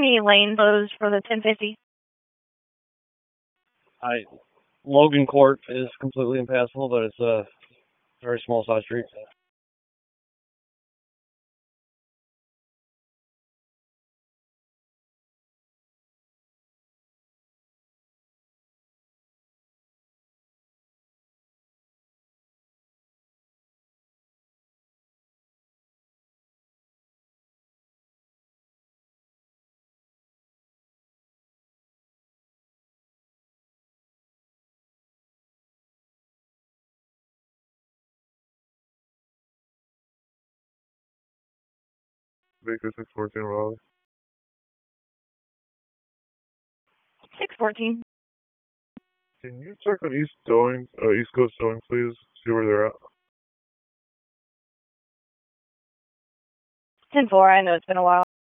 any lane closed for the 1050? Logan Court is completely impassable, but it's a very small side street. Baker 614 Raleigh. 614. Can you check on East Coast Towing, please? See where they're at. 10-4, I know it's been a while.